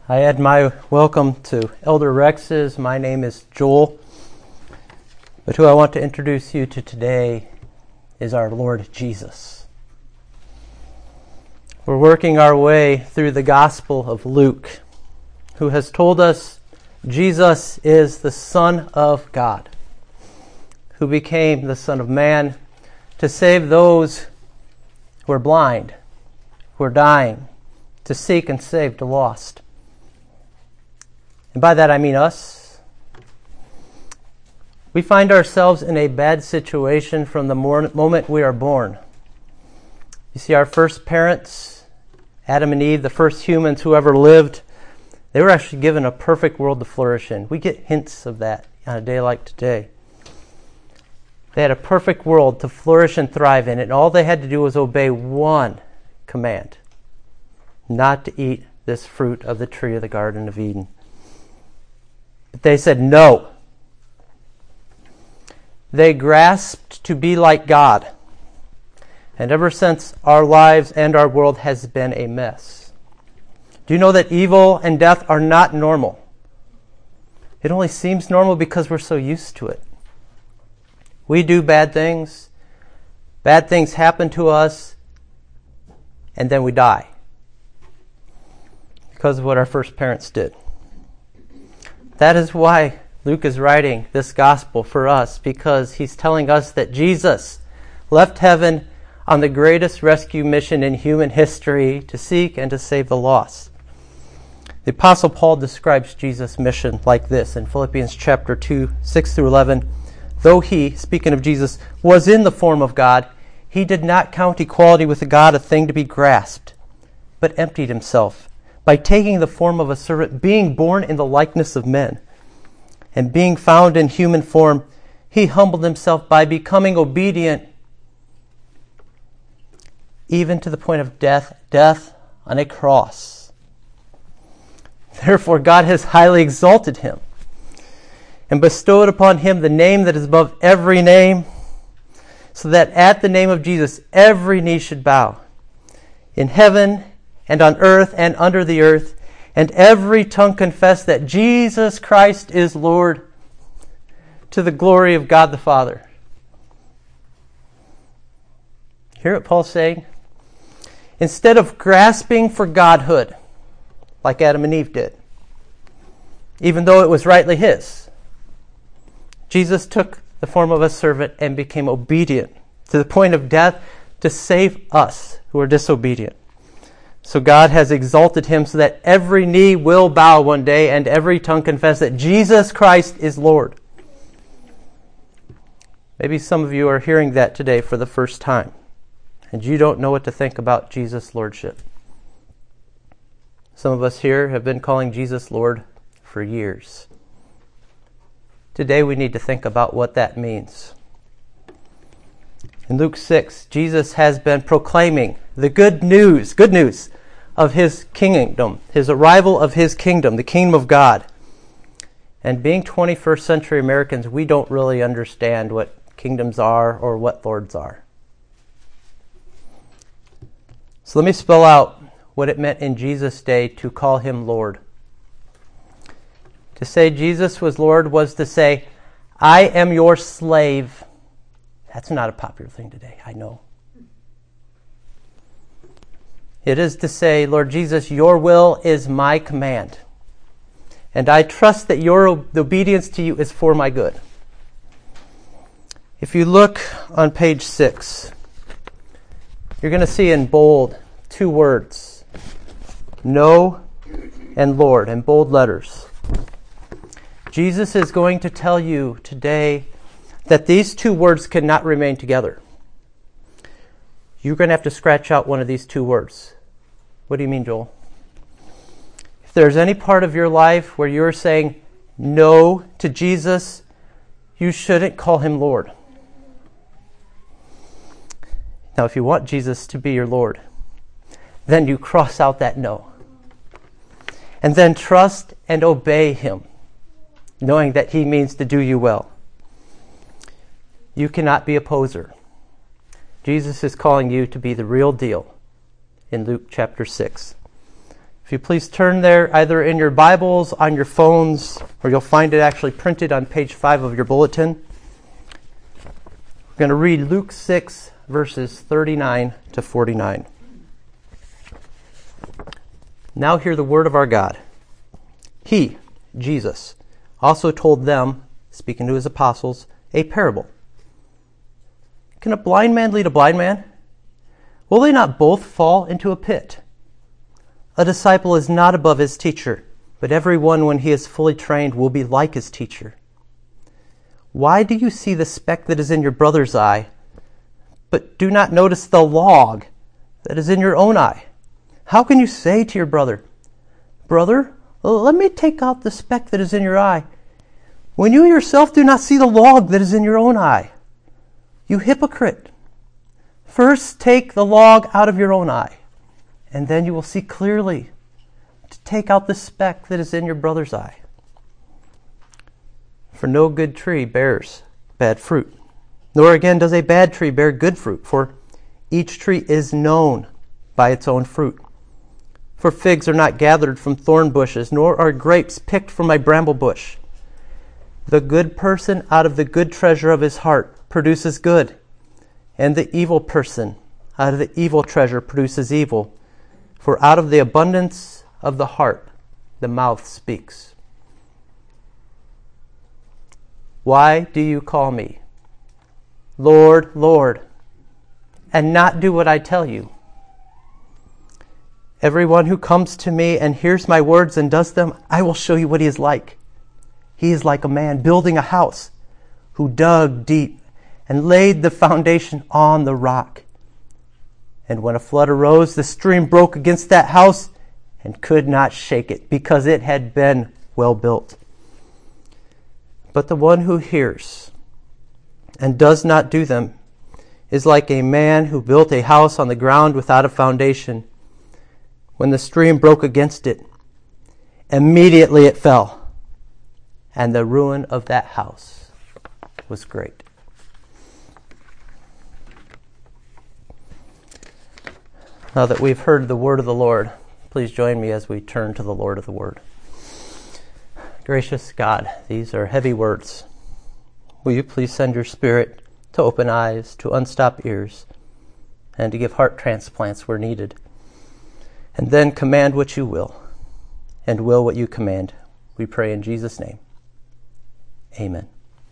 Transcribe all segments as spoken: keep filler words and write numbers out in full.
I add my welcome to Elder Rex's. My name is Joel, but who I want to introduce you to today is our Lord Jesus. We're working our way through the Gospel of Luke, who has told us Jesus is the Son of God, who became the Son of Man to save those who are blind, who are dying, to seek and save the lost. And by that I mean us. We find ourselves in a bad situation from the moment we are born. You see, our first parents, Adam and Eve, the first humans who ever lived, they were actually given a perfect world to flourish in. We get hints of that on a day like today. They had a perfect world to flourish and thrive in, and all they had to do was obey one command: not to eat this fruit of the tree of the Garden of Eden. But they said no. They grasped to be like God. And ever since, our lives and our world has been a mess. Do you know that evil and death are not normal? It only seems normal because we're so used to it. We do bad things. Bad things happen to us. And then we die. Because of what our first parents did. That is why Luke is writing this gospel for us, because he's telling us that Jesus left heaven on the greatest rescue mission in human history to seek and to save the lost. The Apostle Paul describes Jesus' mission like this in Philippians chapter two, six through eleven. Though he, speaking of Jesus, was in the form of God, he did not count equality with God a thing to be grasped, but emptied himself by taking the form of a servant, being born in the likeness of men. And being found in human form, he humbled himself by becoming obedient even to the point of death, death on a cross. Therefore God has highly exalted him and bestowed upon him the name that is above every name, so that at the name of Jesus every knee should bow, in heaven and on earth and under the earth, and every tongue confess that Jesus Christ is Lord, to the glory of God the Father. Hear what Paul's saying? Instead of grasping for godhood, like Adam and Eve did, even though it was rightly his, Jesus took the form of a servant and became obedient to the point of death to save us who are disobedient. So God has exalted him so that every knee will bow one day and every tongue confess that Jesus Christ is Lord. Maybe some of you are hearing that today for the first time, and you don't know what to think about Jesus' lordship. Some of us here have been calling Jesus Lord for years. Today we need to think about what that means. In Luke six, Jesus has been proclaiming the good news, good news of his kingdom, his arrival of his kingdom, the kingdom of God. And being twenty-first century Americans, we don't really understand what kingdoms are or what lords are. So let me spell out what it meant in Jesus' day to call him Lord. To say Jesus was Lord was to say, I am your slave. That's not a popular thing today, I know. It is to say, Lord Jesus, your will is my command. And I trust that your obedience to you is for my good. If you look on page six, you're going to see in bold two words, no and Lord, in bold letters. Jesus is going to tell you today that these two words cannot remain together. You're going to have to scratch out one of these two words. What do you mean, Joel? If there's any part of your life where you're saying no to Jesus, you shouldn't call him Lord. Now, if you want Jesus to be your Lord, then you cross out that no. And then trust and obey him, knowing that he means to do you well. You cannot be a poser. Jesus is calling you to be the real deal in Luke chapter six. If you please turn there, either in your Bibles, on your phones, or you'll find it actually printed on page five of your bulletin. We're going to read Luke six, verses thirty-nine to forty-nine. Now hear the word of our God. He, Jesus, also told them, speaking to his apostles, a parable. Can a blind man lead a blind man? Will they not both fall into a pit? A disciple is not above his teacher, but everyone, when he is fully trained, will be like his teacher. Why do you see the speck that is in your brother's eye, but do not notice the log that is in your own eye? How can you say to your brother, Brother, let me take out the speck that is in your eye, when you yourself do not see the log that is in your own eye? You hypocrite! First take the log out of your own eye, and then you will see clearly to take out the speck that is in your brother's eye. For no good tree bears bad fruit, nor again does a bad tree bear good fruit, for each tree is known by its own fruit. For figs are not gathered from thorn bushes, nor are grapes picked from a bramble bush. The good person out of the good treasure of his heart produces good, and the evil person out of the evil treasure produces evil. For out of the abundance of the heart, the mouth speaks. Why do you call me, Lord, Lord, and not do what I tell you? Everyone who comes to me and hears my words and does them, I will show you what he is like. He is like a man building a house who dug deep and laid the foundation on the rock. And when a flood arose, the stream broke against that house and could not shake it, because it had been well built. But the one who hears and does not do them is like a man who built a house on the ground without a foundation. When the stream broke against it, immediately it fell, and the ruin of that house was great. Now that we've heard the word of the Lord, please join me as we turn to the Lord of the Word. Gracious God, these are heavy words. Will you please send your Spirit to open eyes, to unstop ears, and to give heart transplants where needed? And then command what you will, and will what you command. We pray in Jesus' name. Amen.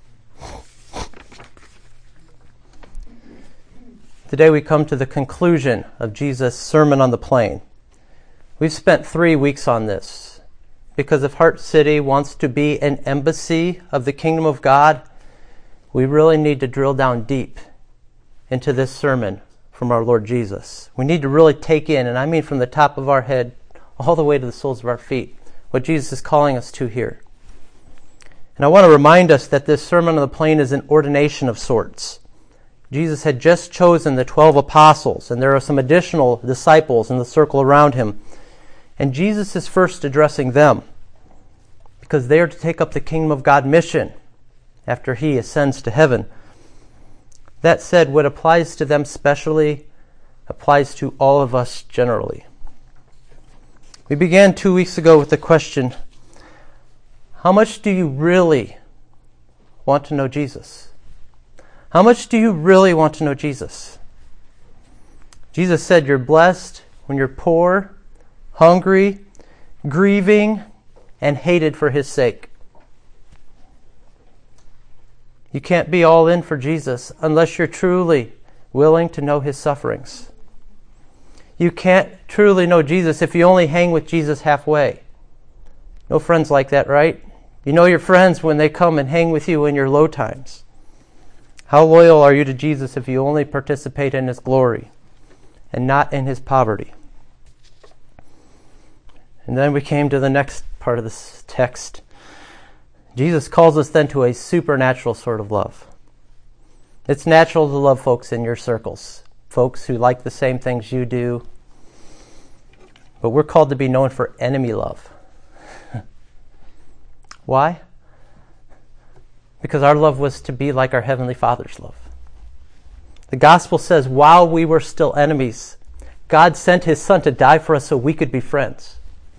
Today we come to the conclusion of Jesus' Sermon on the Plain. We've spent three weeks on this, because if Heart City wants to be an embassy of the kingdom of God, we really need to drill down deep into this sermon from our Lord Jesus. We need to really take in, and I mean from the top of our head all the way to the soles of our feet, what Jesus is calling us to here. And I want to remind us that this Sermon on the Plain is an ordination of sorts. Jesus had just chosen the twelve apostles, and there are some additional disciples in the circle around him. And Jesus is first addressing them, because they are to take up the kingdom of God mission after he ascends to heaven. That said, what applies to them specially applies to all of us generally. We began two weeks ago with the question, how much do you really want to know Jesus? How much do you really want to know Jesus? Jesus said you're blessed when you're poor, hungry, grieving, and hated for his sake. You can't be all in for Jesus unless you're truly willing to know his sufferings. You can't truly know Jesus if you only hang with Jesus halfway. No friends like that, right? You know your friends when they come and hang with you in your low times. How loyal are you to Jesus if you only participate in his glory and not in his poverty? And then we came to the next part of this text. Jesus calls us then to a supernatural sort of love. It's natural to love folks in your circles, folks who like the same things you do. But we're called to be known for enemy love. Why? Because our love was to be like our Heavenly Father's love. The gospel says, while we were still enemies, God sent his Son to die for us so we could be friends.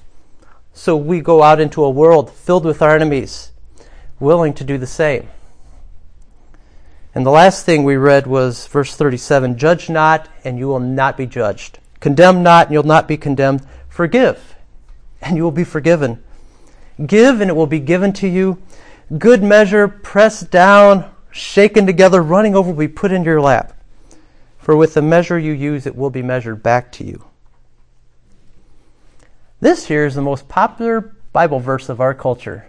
So we go out into a world filled with our enemies, willing to do the same. And the last thing we read was verse thirty-seven, judge not, and you will not be judged. Condemn not, and you'll not be condemned. Forgive, and you will be forgiven. Give, and it will be given to you. Good measure, pressed down, shaken together, running over, will be put into your lap. For with the measure you use, it will be measured back to you. This here is the most popular Bible verse of our culture.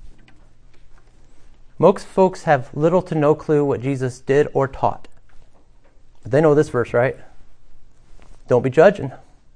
Most folks have little to no clue what Jesus did or taught. But they know this verse, right? Don't be judging.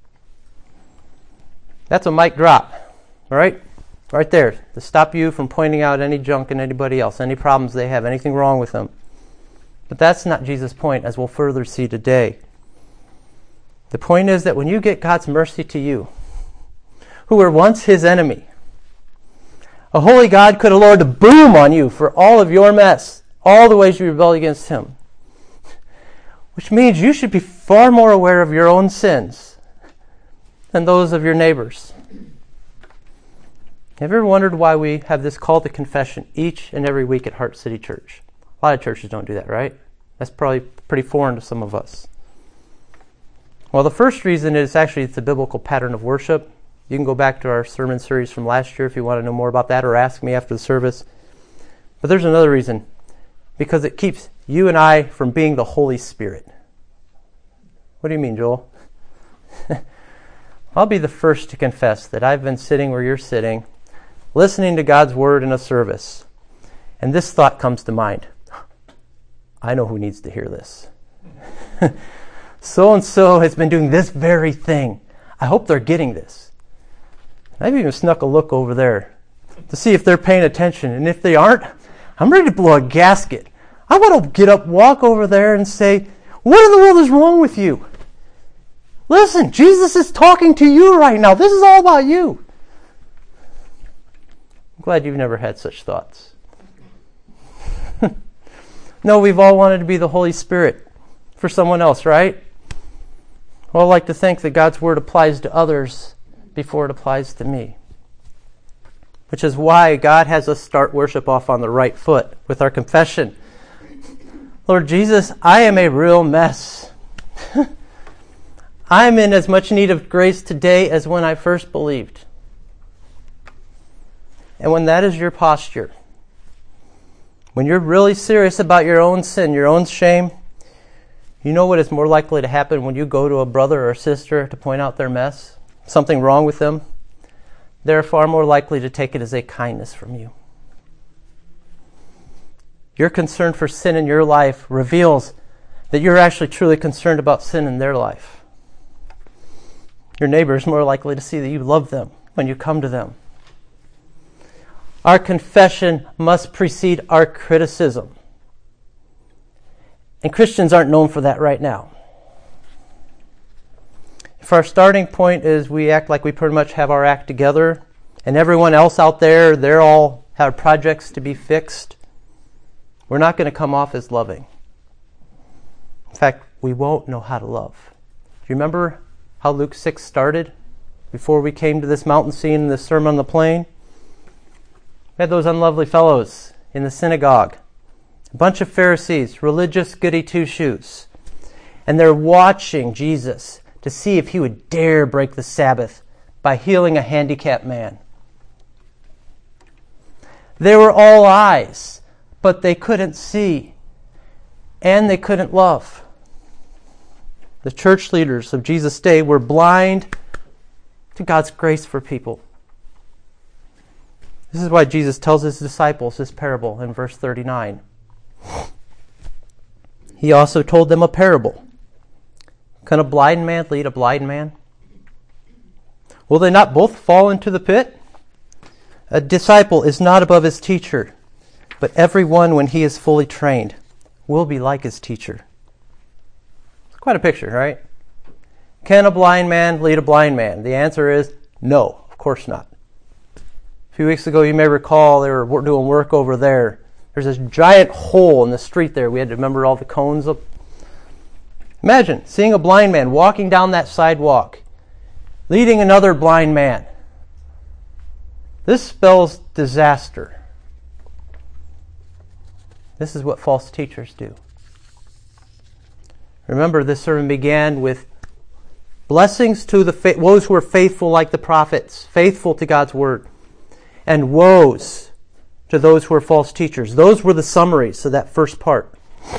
That's a mic drop, all right? Right there, to stop you from pointing out any junk in anybody else, any problems they have, anything wrong with them. But that's not Jesus' point, as we'll further see today. The point is that when you get God's mercy to you, who were once his enemy, a holy God could have lowered a boom on you for all of your mess, all the ways you rebelled against him. Which means you should be far more aware of your own sins than those of your neighbors. Have you ever wondered why we have this call to confession each and every week at Heart City Church? A lot of churches don't do that, right? That's probably pretty foreign to some of us. Well, the first reason is actually it's a biblical pattern of worship. You can go back to our sermon series from last year if you want to know more about that, or ask me after the service. But there's another reason. Because it keeps you and I from being the Holy Spirit. What do you mean, Joel? I'll be the first to confess that I've been sitting where you're sitting, listening to God's word in a service. And this thought comes to mind. I know who needs to hear this. So-and-so has been doing this very thing. I hope they're getting this. I've even snuck a look over there to see if they're paying attention. And if they aren't, I'm ready to blow a gasket. I want to get up, walk over there and say, what in the world is wrong with you? Listen, Jesus is talking to you right now. This is all about you. I'm glad you've never had such thoughts. No, we've all wanted to be the Holy Spirit for someone else, right? Well, I'd like to think that God's word applies to others before it applies to me. Which is why God has us start worship off on the right foot with our confession. Lord Jesus, I am a real mess. I'm in as much need of grace today as when I first believed. And when that is your posture, when you're really serious about your own sin, your own shame, you know what is more likely to happen when you go to a brother or a sister to point out their mess? Something wrong with them? They're far more likely to take it as a kindness from you. Your concern for sin in your life reveals that you're actually truly concerned about sin in their life. Your neighbor is more likely to see that you love them when you come to them. Our confession must precede our criticism. And Christians aren't known for that right now. If our starting point is we act like we pretty much have our act together, and everyone else out there, they're all have projects to be fixed, we're not going to come off as loving. In fact, we won't know how to love. Do you remember how Luke six started before we came to this mountain scene in this Sermon on the Plain? We had those unlovely fellows in the synagogue, a bunch of Pharisees, religious goody two-shoes, and they're watching Jesus to see if he would dare break the Sabbath by healing a handicapped man. They were all eyes, but they couldn't see, and they couldn't love. The church leaders of Jesus' day were blind to God's grace for people. This is why Jesus tells his disciples this parable in verse thirty-nine. He also told them a parable. Can a blind man lead a blind man? Will they not both fall into the pit? A disciple is not above his teacher, but everyone, when he is fully trained, will be like his teacher. It's quite a picture, right? Can a blind man lead a blind man? The answer is no, of course not. A few weeks ago, you may recall they were doing work over there. There's this giant hole in the street there. We had to remember all the cones up. Imagine seeing a blind man walking down that sidewalk, leading another blind man. This spells disaster. This is what false teachers do. Remember, this sermon began with blessings to the fa- those who are faithful like the prophets, faithful to God's word, and woes to those who are false teachers. Those were the summaries of that first part.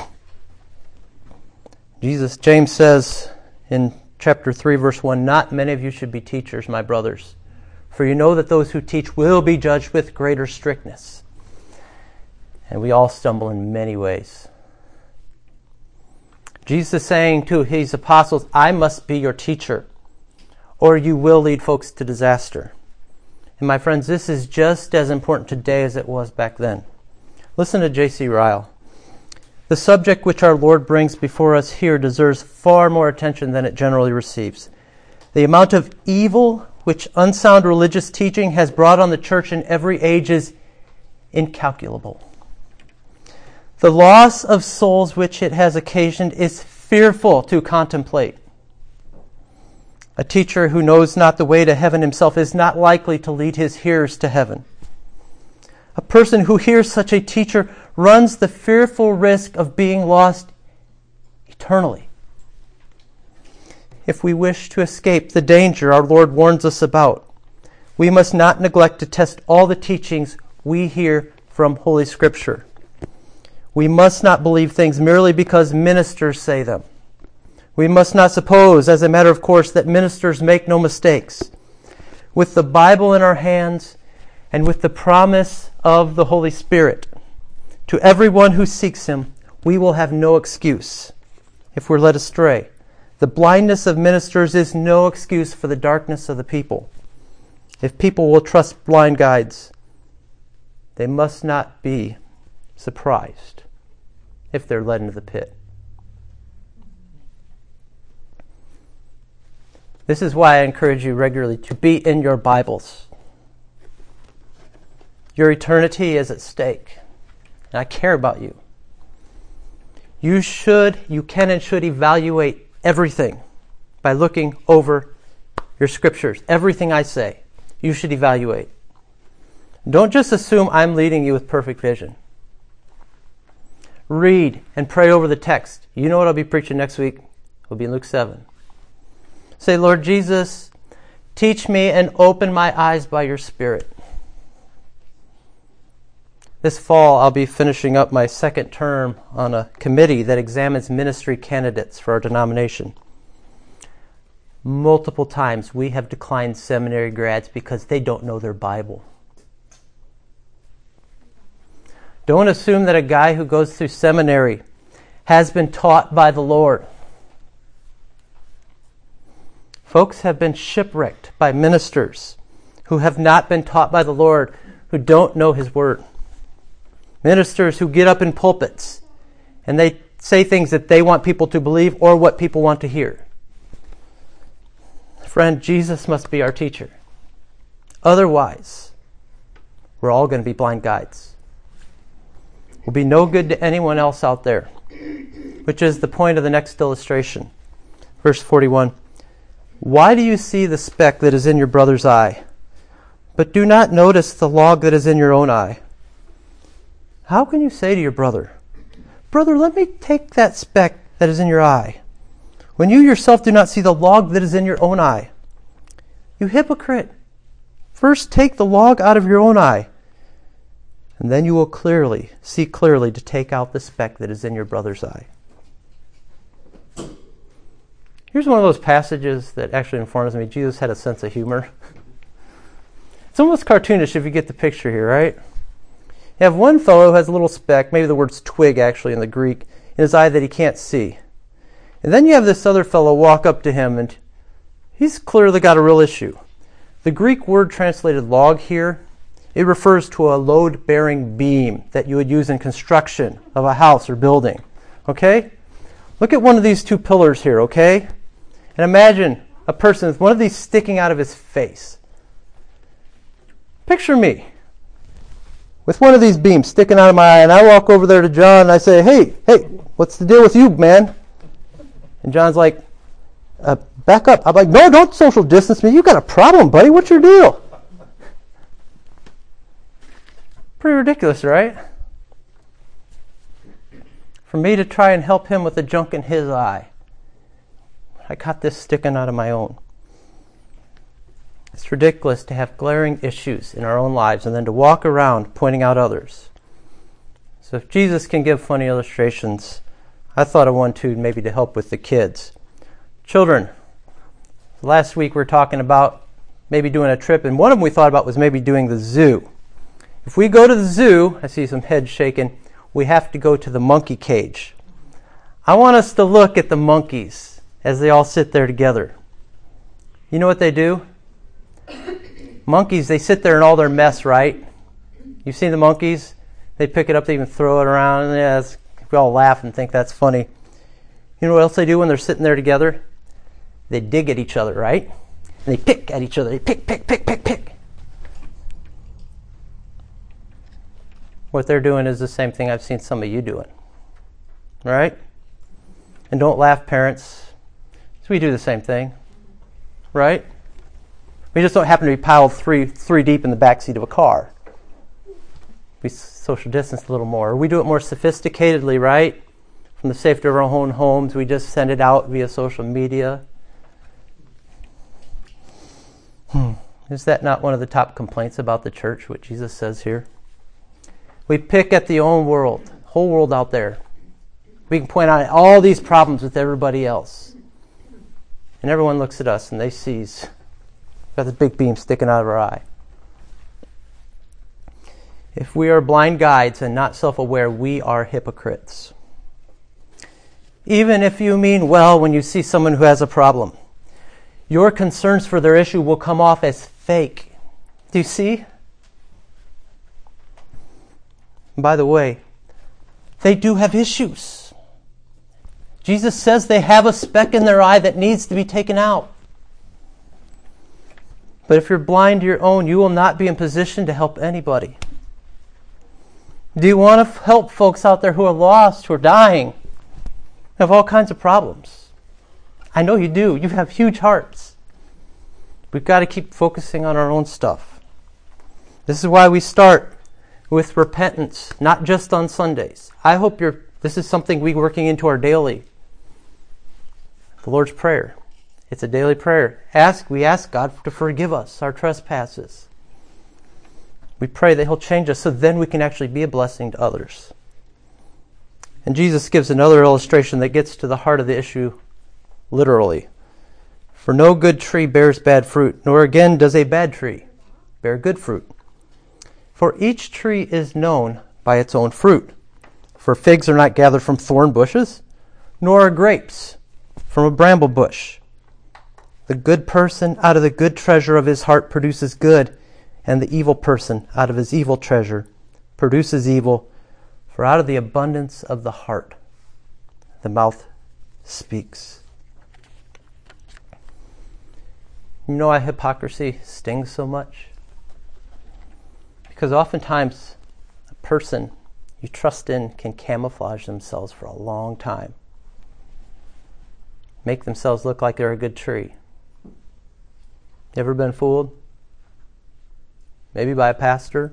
Jesus, James says in chapter three, verse one, "Not many of you should be teachers, my brothers, for you know that those who teach will be judged with greater strictness." And we all stumble in many ways. Jesus is saying to his apostles, I must be your teacher, or you will lead folks to disaster. And my friends, this is just as important today as it was back then. Listen to J C Ryle. The subject which our Lord brings before us here deserves far more attention than it generally receives. The amount of evil which unsound religious teaching has brought on the church in every age is incalculable. The loss of souls which it has occasioned is fearful to contemplate. A teacher who knows not the way to heaven himself is not likely to lead his hearers to heaven. A person who hears such a teacher runs the fearful risk of being lost eternally. If we wish to escape the danger our Lord warns us about, we must not neglect to test all the teachings we hear from Holy Scripture. We must not believe things merely because ministers say them. We must not suppose, as a matter of course, that ministers make no mistakes. With the Bible in our hands and with the promise of the Holy Spirit, to everyone who seeks Him, we will have no excuse if we're led astray. The blindness of ministers is no excuse for the darkness of the people. If people will trust blind guides, they must not be surprised if they're led into the pit. This is why I encourage you regularly to be in your Bibles. Your eternity is at stake, and I care about you. You should, you can and should evaluate everything by looking over your scriptures. Everything I say, you should evaluate. Don't just assume I'm leading you with perfect vision. Read and pray over the text. You know what I'll be preaching next week? It'll be in Luke seven. Say, Lord Jesus, teach me and open my eyes by your Spirit. This fall, I'll be finishing up my second term on a committee that examines ministry candidates for our denomination. Multiple times we have declined seminary grads because they don't know their Bible. Don't assume that a guy who goes through seminary has been taught by the Lord. Folks have been shipwrecked by ministers who have not been taught by the Lord, who don't know His Word. Ministers who get up in pulpits and they say things that they want people to believe or what people want to hear. Friend, Jesus must be our teacher. Otherwise, we're all going to be blind guides. Will be no good to anyone else out there, which is the point of the next illustration. Verse forty-one. Why do you see the speck that is in your brother's eye, but do not notice the log that is in your own eye? How can you say to your brother, Brother, let me take that speck that is in your eye, when you yourself do not see the log that is in your own eye? You hypocrite! First take the log out of your own eye, and then you will clearly see clearly to take out the speck that is in your brother's eye. Here's one of those passages that actually informs me Jesus had a sense of humor. It's almost cartoonish if you get the picture here, right? You have one fellow who has a little speck, maybe the word's twig actually in the Greek, in his eye that he can't see. And then you have this other fellow walk up to him and he's clearly got a real issue. The Greek word translated log here, it refers to a load-bearing beam that you would use in construction of a house or building. Okay? Look at one of these two pillars here, okay? And imagine a person with one of these sticking out of his face. Picture me with one of these beams sticking out of my eye, and I walk over there to John and I say, hey, hey, what's the deal with you, man? And John's like, uh, back up. I'm like, no, don't social distance me. You got a problem, buddy. What's your deal? Pretty ridiculous, right? For me to try and help him with the junk in his eye. I got this sticking out of my own. It's ridiculous to have glaring issues in our own lives and then to walk around pointing out others. So if Jesus can give funny illustrations, I thought of one too, maybe to help with the kids. Children, last week we were talking about maybe doing a trip, and one of them we thought about was maybe doing the zoo. If we go to the zoo, I see some heads shaking, we have to go to the monkey cage. I want us to look at the monkeys as they all sit there together. You know what they do? Monkeys, they sit there in all their mess, right? You've seen the monkeys? They pick it up, they even throw it around, and yeah, we all laugh and think that's funny. You know what else they do when they're sitting there together? They dig at each other, right? And they pick at each other. They pick, pick, pick, pick, pick. What they're doing is the same thing I've seen some of you doing. Right? And don't laugh, parents. So we do the same thing. Right? We just don't happen to be piled three three deep in the backseat of a car. We social distance a little more. Or we do it more sophisticatedly, right? From the safety of our own homes, we just send it out via social media. Hmm. Is that not one of the top complaints about the church, what Jesus says here? We pick at the own world, whole world out there. We can point out all these problems with everybody else. And everyone looks at us and they sees, got this big beam sticking out of our eye. If we are blind guides and not self-aware, we are hypocrites. Even if you mean well when you see someone who has a problem, your concerns for their issue will come off as fake. Do you see? And by the way, they do have issues. Jesus says they have a speck in their eye that needs to be taken out. But if you're blind to your own, you will not be in position to help anybody. Do you want to help folks out there who are lost, who are dying, have all kinds of problems? I know you do. You have huge hearts. We've got to keep focusing on our own stuff. This is why we start with repentance, not just on Sundays. I hope you're. This is something we're working into our daily. The Lord's Prayer. It's a daily prayer. Ask. We ask God to forgive us our trespasses. We pray that He'll change us so then we can actually be a blessing to others. And Jesus gives another illustration that gets to the heart of the issue literally. For no good tree bears bad fruit, nor again does a bad tree bear good fruit. For each tree is known by its own fruit. For figs are not gathered from thorn bushes, nor are grapes from a bramble bush. The good person out of the good treasure of his heart produces good, and the evil person out of his evil treasure produces evil. For out of the abundance of the heart, the mouth speaks. You know why hypocrisy stings so much? Because oftentimes a person you trust in can camouflage themselves for a long time. Make themselves look like they're a good tree. You ever been fooled? Maybe by a pastor?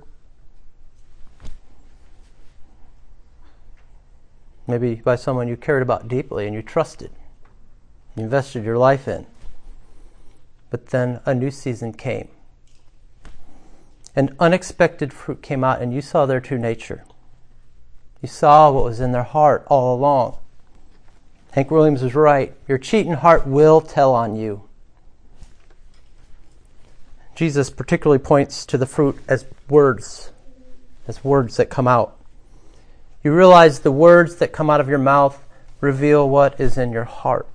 Maybe by someone you cared about deeply and you trusted. You invested your life in. But then a new season came. An unexpected fruit came out and you saw their true nature. You saw what was in their heart all along. Hank Williams was right. Your cheating heart will tell on you. Jesus particularly points to the fruit as words, as words that come out. You realize the words that come out of your mouth reveal what is in your heart.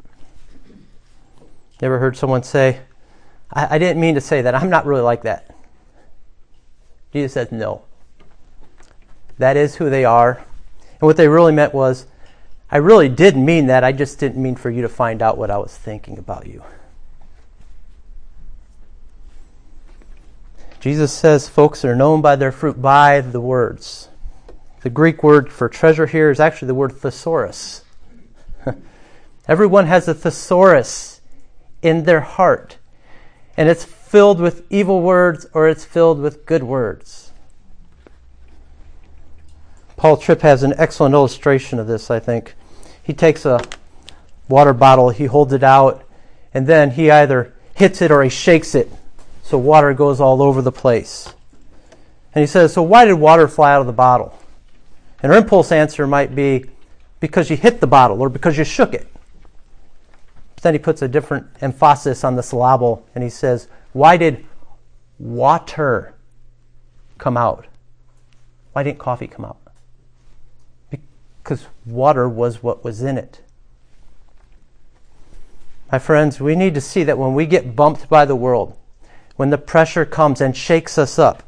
You ever heard someone say, I, I didn't mean to say that. I'm not really like that. Jesus says, no. That is who they are. And what they really meant was, I really did mean that. I just didn't mean for you to find out what I was thinking about you. Jesus says folks are known by their fruit, by the words. The Greek word for treasure here is actually the word thesaurus. Everyone has a thesaurus in their heart. And it's filled with evil words or it's filled with good words. Paul Tripp has an excellent illustration of this, I think. He takes a water bottle, he holds it out, and then he either hits it or he shakes it so water goes all over the place. And he says, so why did water fly out of the bottle? And our impulse answer might be, because you hit the bottle or because you shook it. But then he puts a different emphasis on the syllable and he says, why did water come out? Why didn't coffee come out? Because water was what was in it. My friends, we need to see that when we get bumped by the world, when the pressure comes and shakes us up,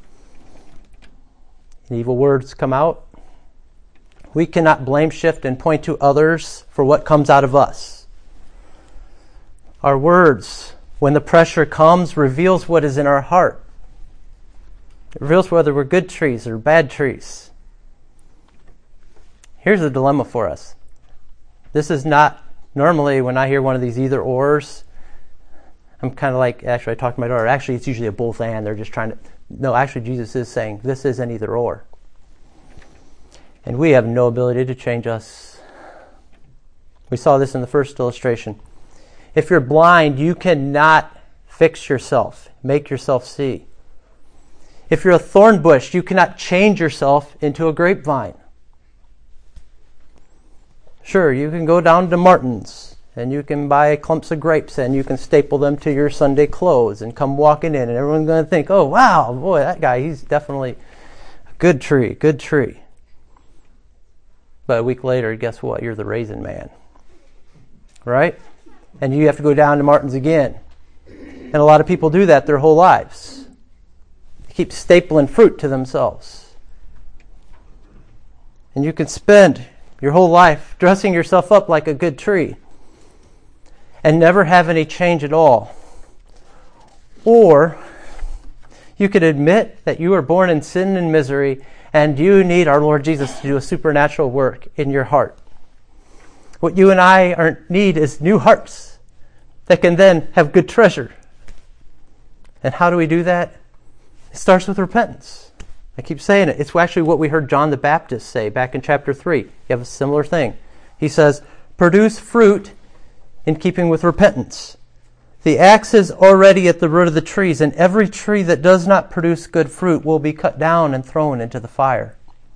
and evil words come out, we cannot blame shift and point to others for what comes out of us. Our words, when the pressure comes, reveals what is in our heart. It reveals whether we're good trees or bad trees. Here's the dilemma for us. This is not, normally when I hear one of these either ors, I'm kind of like, actually I talk to my daughter, actually it's usually a both and, they're just trying to, no, actually Jesus is saying this is an either or. And we have no ability to change us. We saw this in the first illustration. If you're blind, you cannot fix yourself, make yourself see. If you're a thorn bush, you cannot change yourself into a grapevine. Sure, you can go down to Martin's and you can buy clumps of grapes and you can staple them to your Sunday clothes and come walking in and everyone's going to think, oh, wow, boy, that guy, he's definitely a good tree, good tree. But a week later, guess what? You're the raisin man. Right? And you have to go down to Martin's again. And a lot of people do that their whole lives. They keep stapling fruit to themselves. And you can spend your whole life dressing yourself up like a good tree and never have any change at all. Or you could admit that you were born in sin and misery and you need our Lord Jesus to do a supernatural work in your heart. What you and I are, need is new hearts that can then have good treasure. And how do we do that? It starts with repentance. I keep saying it. It's actually what we heard John the Baptist say back in chapter three. You have a similar thing. He says, produce fruit in keeping with repentance. The axe is already at the root of the trees, and every tree that does not produce good fruit will be cut down and thrown into the fire.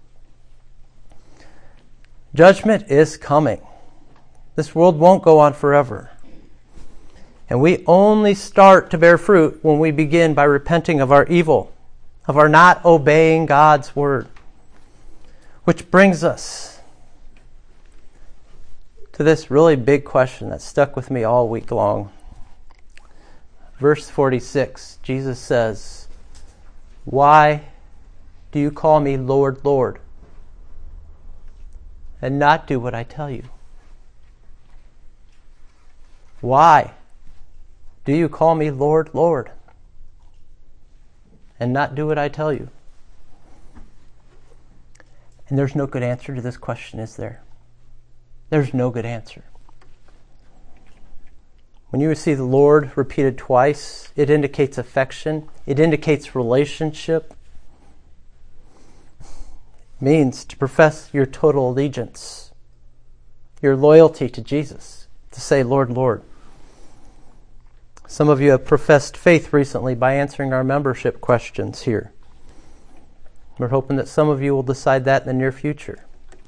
Judgment is coming. This world won't go on forever. And we only start to bear fruit when we begin by repenting of our evil, of our not obeying God's word. Which brings us to this really big question that stuck with me all week long. Verse forty-six, Jesus says, why do you call me Lord, Lord, and not do what I tell you? Why do you call me Lord, Lord, and not do what I tell you? And there's no good answer to this question, is there? There's no good answer. When you see the Lord repeated twice, it indicates affection. It indicates relationship. It means to profess your total allegiance, your loyalty to Jesus, to say, Lord, Lord. Some of you have professed faith recently by answering our membership questions here. We're hoping that some of you will decide that in the near future.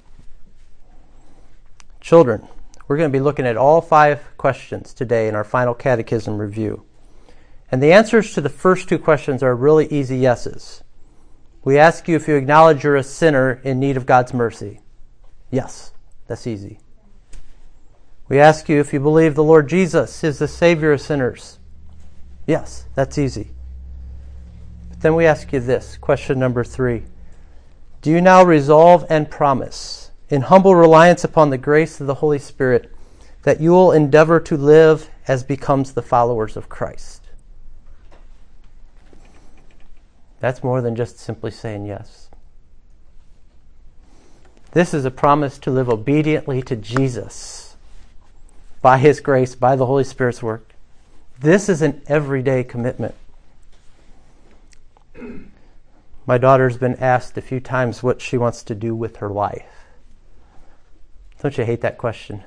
Children, we're going to be looking at all five questions today in our final catechism review. And the answers to the first two questions are really easy yeses. We ask you if you acknowledge you're a sinner in need of God's mercy. Yes, that's easy. We ask you if you believe the Lord Jesus is the Savior of sinners. Yes, that's easy. But then we ask you this, question number three. Do you now resolve and promise, in humble reliance upon the grace of the Holy Spirit, that you will endeavor to live as becomes the followers of Christ? That's more than just simply saying yes. This is a promise to live obediently to Jesus by His grace, by the Holy Spirit's work. This is an everyday commitment. My daughter's been asked a few times what she wants to do with her life. Don't you hate that question?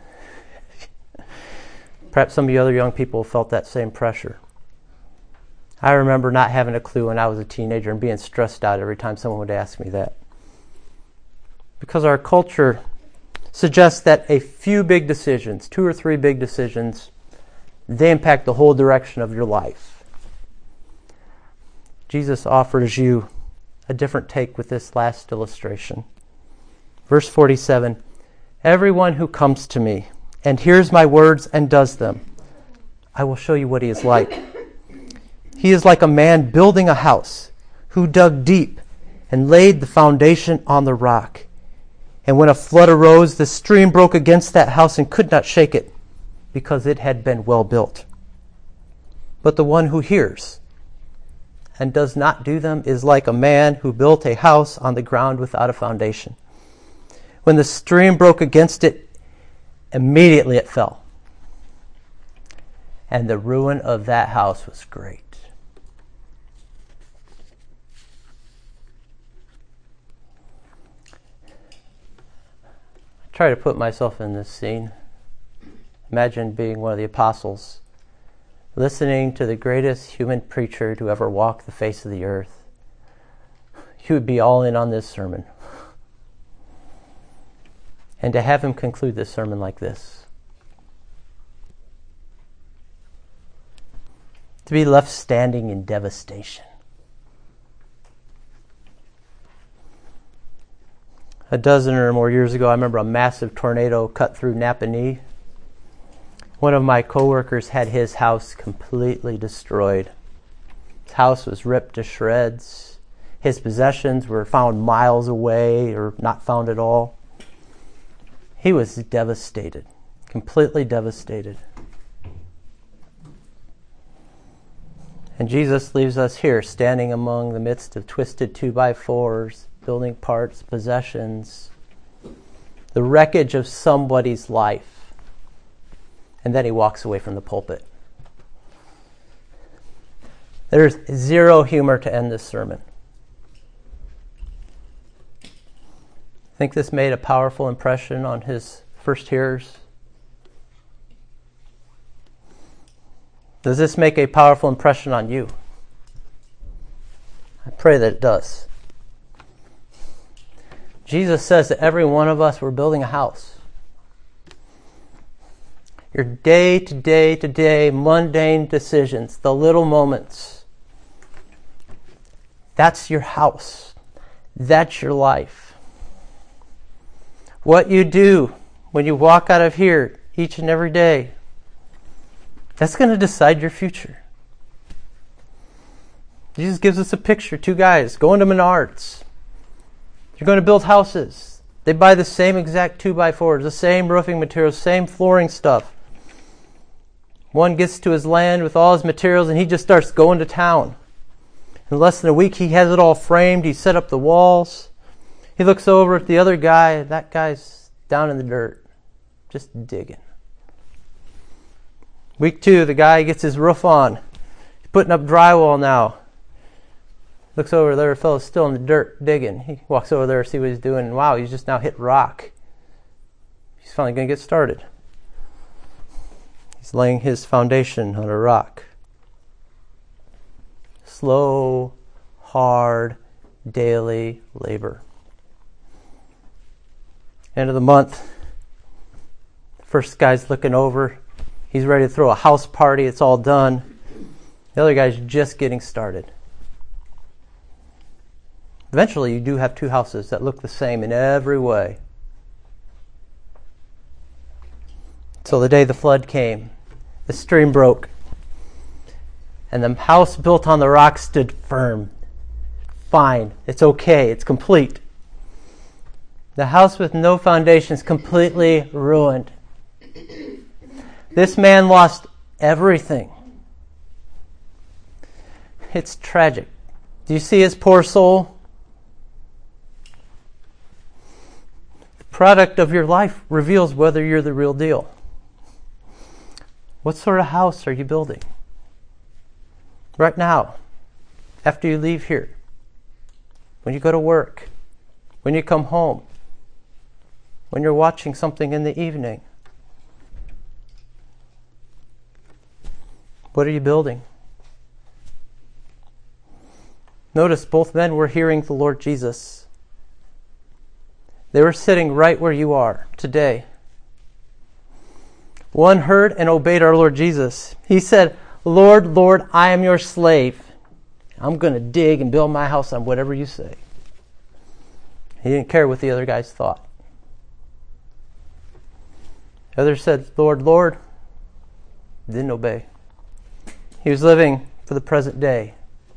Perhaps some of you other young people felt that same pressure. I remember not having a clue when I was a teenager and being stressed out every time someone would ask me that. Because our culture suggests that a few big decisions, two or three big decisions, they impact the whole direction of your life. Jesus offers you a different take with this last illustration. Verse forty-seven, everyone who comes to me and hears my words and does them, I will show you what he is like. He is like a man building a house who dug deep and laid the foundation on the rock. And when a flood arose, the stream broke against that house and could not shake it, because it had been well built. But the one who hears and does not do them is like a man who built a house on the ground without a foundation. When the stream broke against it, immediately it fell. And the ruin of that house was great. I try to put myself in this scene. Imagine being one of the apostles, listening to the greatest human preacher to ever walk the face of the earth. You would be all in on this sermon. And to have him conclude this sermon like this. To be left standing in devastation. A dozen or more years ago, I remember a massive tornado cut through Napanee. One of my coworkers had his house completely destroyed. His house was ripped to shreds. His possessions were found miles away or not found at all. He was devastated, completely devastated. And Jesus leaves us here, standing among the midst of twisted two-by-fours, building parts, possessions, the wreckage of somebody's life. And then he walks away from the pulpit. There's zero humor to end this sermon. Think this made a powerful impression on his first hearers? Does this make a powerful impression on you? I pray that it does. Jesus says that every one of us, we're building a house. Your day to day to day mundane decisions, the little moments, that's your house. That's your life. What you do when you walk out of here each and every day, that's going to decide your future. Jesus gives us a picture. Two guys going to Menards. They're going to build houses. They buy the same exact two by fours, the same roofing materials, same flooring stuff. One gets to his land with all his materials and he just starts going to town. In less than a week, he has it all framed. He set up the walls. He looks over at the other guy. That guy's down in the dirt, just digging. Week two, the guy gets his roof on. He's putting up drywall now. Looks over there, a fellow's still in the dirt digging. He walks over there to see what he's doing. And wow, he's just now hit rock. He's finally going to get started. He's laying his foundation on a rock. Slow, hard, daily labor. End of the month, the first guy's looking over. He's ready to throw a house party. It's all done. The other guy's just getting started. Eventually, you do have two houses that look the same in every way. Till the day the flood came, the stream broke, and the house built on the rock stood firm. Fine. It's okay. It's complete. The house with no foundation is completely ruined. This man lost everything. It's tragic. Do you see his poor soul? The product of your life reveals whether you're the real deal. What sort of house are you building? Right now, after you leave here. when you go to work, when you come home, when you're watching something in the evening. What are you building? Notice both men were hearing the Lord Jesus. They were sitting right where you are today. One heard and obeyed our Lord Jesus. He said, Lord, Lord, I am your slave. I'm going to dig and build my house on whatever you say. He didn't care what the other guys thought. The other said, Lord, Lord, didn't obey. He was living for the present day.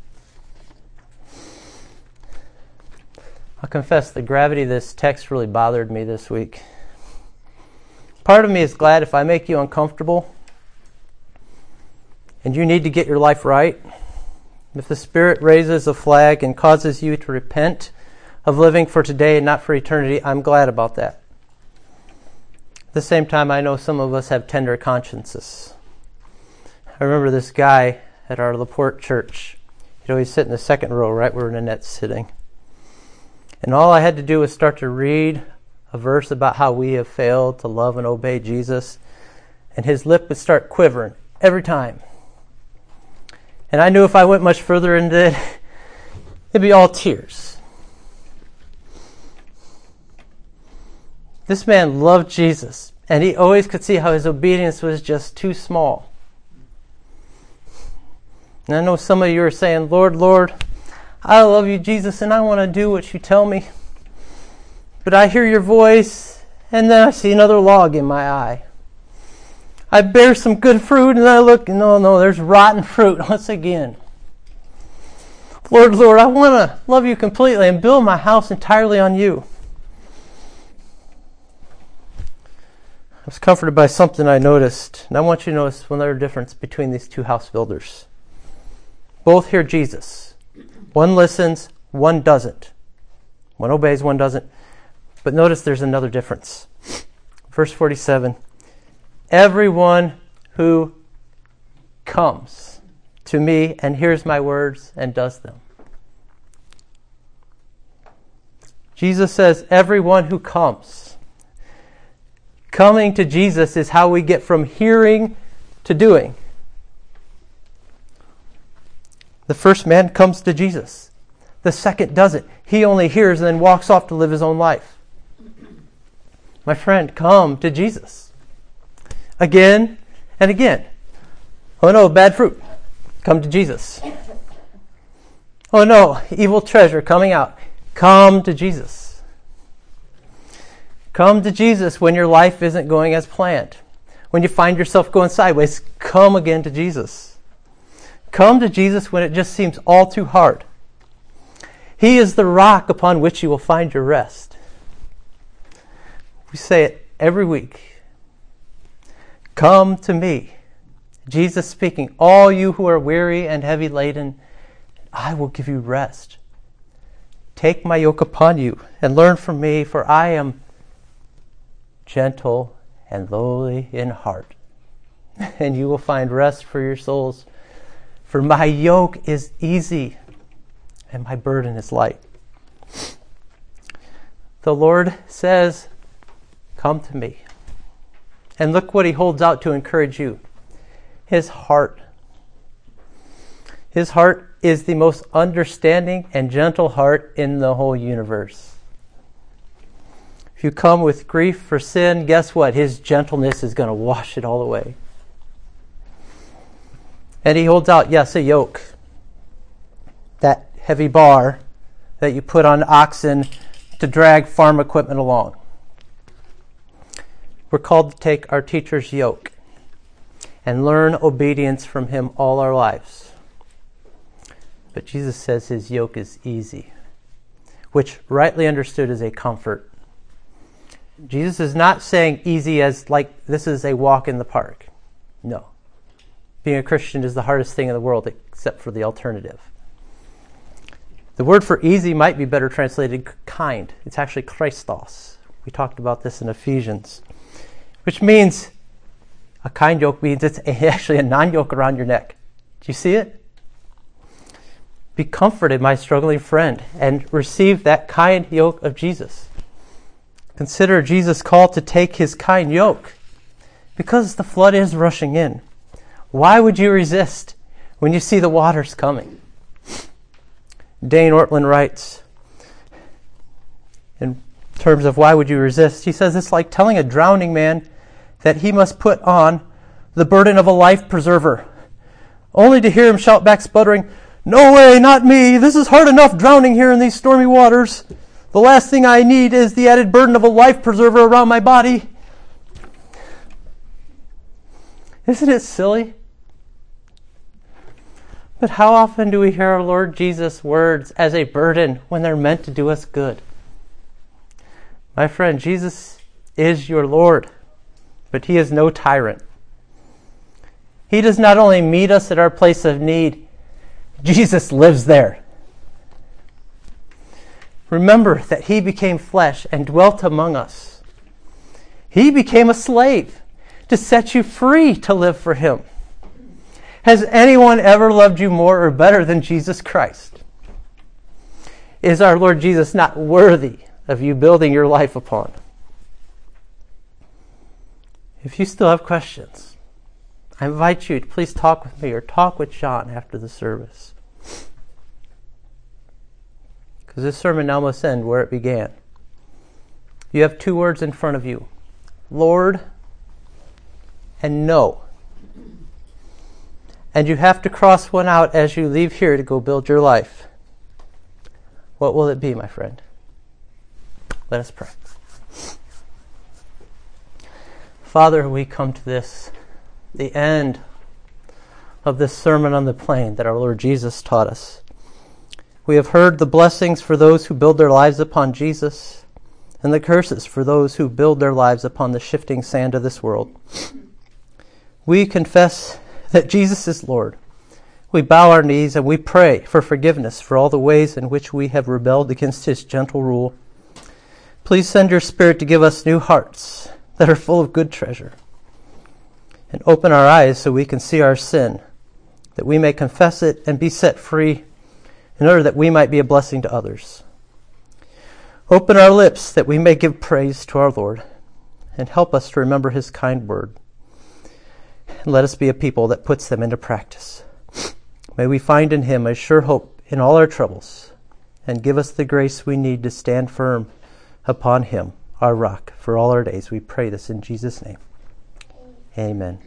I'll confess the gravity of this text really bothered me this week. Part of me is glad if I make you uncomfortable and you need to get your life right, if the Spirit raises a flag and causes you to repent of living for today and not for eternity, I'm glad about that. At the same time, I know some of us have tender consciences. I remember this guy at our LaPorte church. He'd always sit in the second row, right where Nanette's sitting. And all I had to do was start to read a verse about how we have failed to love and obey Jesus, and his lip would start quivering every time. And I knew if I went much further into it, it'd be all tears. This man loved Jesus, and he always could see how his obedience was just too small. And I know some of you are saying, Lord, Lord, I love you, Jesus, and I want to do what you tell me. But I hear your voice, and then I see another log in my eye. I bear some good fruit, and then I look, and no, no, there's rotten fruit once again. Lord, Lord, I want to love you completely and build my house entirely on you. I was comforted by something I noticed, and I want you to notice one other difference between these two house builders. Both hear Jesus. One listens, one doesn't. One obeys, one doesn't. But notice there's another difference. Verse forty-seven. Everyone who comes to me and hears my words and does them. Jesus says, everyone who comes. Coming to Jesus is how we get from hearing to doing. The first man comes to Jesus. The second doesn't. He only hears and then walks off to live his own life. My friend, come to Jesus. Again and again. Oh no, bad fruit. Come to Jesus. Oh no, evil treasure coming out. Come to Jesus. Come to Jesus when your life isn't going as planned. When you find yourself going sideways, come again to Jesus. Come to Jesus when it just seems all too hard. He is the rock upon which you will find your rest. We say it every week. Come to me. Jesus speaking, all you who are weary and heavy laden, I will give you rest. Take my yoke upon you and learn from me, for I am gentle and lowly in heart. And you will find rest for your souls. For my yoke is easy and my burden is light. The Lord says, come to me. And look what he holds out to encourage you. His heart. His heart is the most understanding and gentle heart in the whole universe. If you come with grief for sin, guess what? His gentleness is going to wash it all away. And he holds out, yes, a yoke. That heavy bar that you put on oxen to drag farm equipment along. We're called to take our teacher's yoke and learn obedience from him all our lives. But Jesus says his yoke is easy, which rightly understood is a comfort. Jesus is not saying easy as like this is a walk in the park. No. Being a Christian is the hardest thing in the world except for the alternative. The word for easy might be better translated kind. It's actually Christos. We talked about this in Ephesians. Which means, a kind yoke means it's actually a non-yoke around your neck. Do you see it? Be comforted, my struggling friend, and receive that kind yoke of Jesus. Consider Jesus' call to take his kind yoke. Because the flood is rushing in, why would you resist when you see the waters coming? Dane Ortland writes, in terms of why would you resist, he says it's like telling a drowning man that he must put on the burden of a life preserver, only to hear him shout back sputtering, "No way, not me. This is hard enough drowning here in these stormy waters. The last thing I need is the added burden of a life preserver around my body." Isn't it silly? But how often do we hear our Lord Jesus' words as a burden when they're meant to do us good? My friend, Jesus is your Lord, but he is no tyrant. He does not only meet us at our place of need, Jesus lives there. Remember that he became flesh and dwelt among us. He became a slave to set you free to live for him. Has anyone ever loved you more or better than Jesus Christ? Is our Lord Jesus not worthy of you building your life upon? If you still have questions, I invite you to please talk with me or talk with Sean after the service. Because this sermon now must end where it began. You have two words in front of you, Lord and no. And you have to cross one out as you leave here to go build your life. What will it be, my friend? Let us pray. Father, we come to this, the end of this sermon on the plain that our Lord Jesus taught us. We have heard the blessings for those who build their lives upon Jesus, and the curses for those who build their lives upon the shifting sand of this world. We confess that Jesus is Lord. We bow our knees and we pray for forgiveness for all the ways in which we have rebelled against his gentle rule. Please send your Spirit to give us new hearts that are full of good treasure, and open our eyes so we can see our sin, that we may confess it and be set free in order that we might be a blessing to others. Open our lips that we may give praise to our Lord, and help us to remember his kind word. And let us be a people that puts them into practice. May we find in him a sure hope in all our troubles, and give us the grace we need to stand firm upon him, our rock, for all our days. We pray this in Jesus' name. Amen.